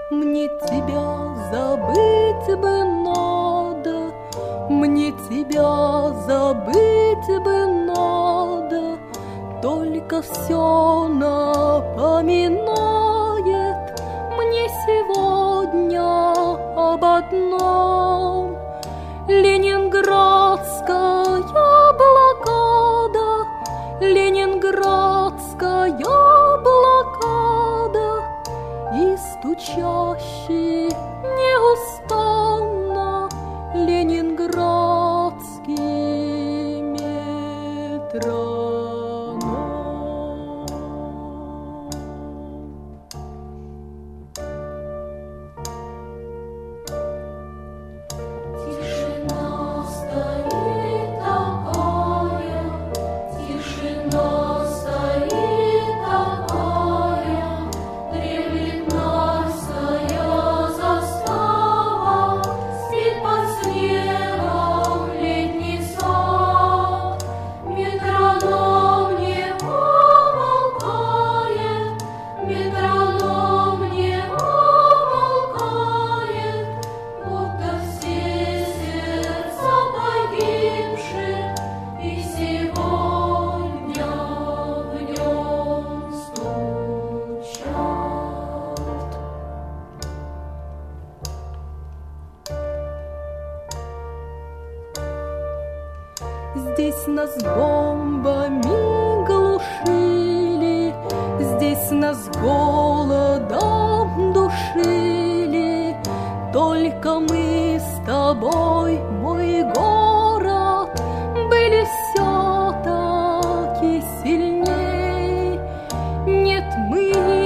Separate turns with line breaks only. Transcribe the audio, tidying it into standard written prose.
Мне тебя забыть бы надо, мне тебя забыть бы надо, только все напоминает мне сегодня об одном. Ленинградская блокада, Ленинградская блокада, и стучащий неустанно ленинградский метроном. Тишина стоит такая, тишина стоит такая, дремлет Нарская застава, спит под снегом летний сад. Метроном не умолкает, метроном не умолкает, будто все сердца погибшие и сегодня в нем стучат. Здесь нас бомбами глушили, здесь нас голодом душили, только мы с тобой, мой город, были все-таки сильней. Нет, мы